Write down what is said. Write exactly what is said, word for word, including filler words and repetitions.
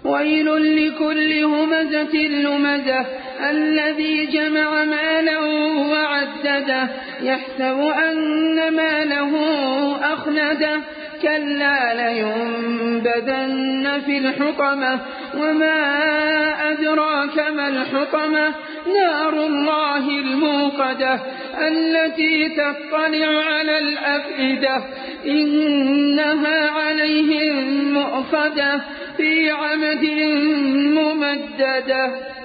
ويل لكل همزة لمزة الذي جمع مالا وعدده يحسب أن ماله أخلده كلا لينبذن في الحطمة وما أدراك ما الحطمة نار الله الموقدة التي تطلع على الأفئدة إنها عليهم مؤصدة في عمد ممددة.